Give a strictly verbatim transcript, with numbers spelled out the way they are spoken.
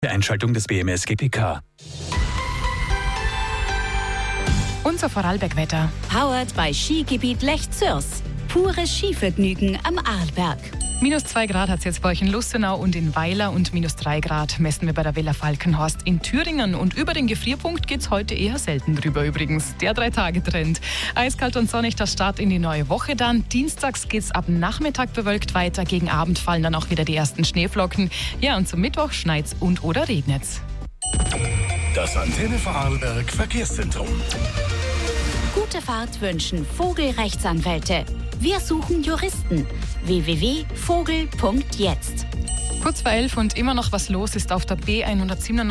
Einschaltung des B M S G P K. Unser Vorarlberg-Wetter. Powered bei Skigebiet Lech-Zürs. Pures Skivergnügen am Arlberg. Minus zwei Grad hat es jetzt bei euch in Lustenau und in Weiler und minus drei Grad messen wir bei der Villa Falkenhorst in Thüringen. Und über den Gefrierpunkt geht es heute eher selten drüber übrigens. Der Drei-Tage-Trend. Eiskalt und sonnig der Start in die neue Woche dann. Dienstags geht es ab Nachmittag bewölkt weiter. Gegen Abend fallen dann auch wieder die ersten Schneeflocken. Ja, und zum Mittwoch schneit's und oder regnet's. Das Antenne Vorarlberg Verkehrszentrum. Gute Fahrt wünschen Vogel-Rechtsanwälte. Wir suchen Juristen. w w w punkt vogel punkt jetzt. Kurz vor elf und immer noch was los ist auf der B hundertsiebenundneunzig.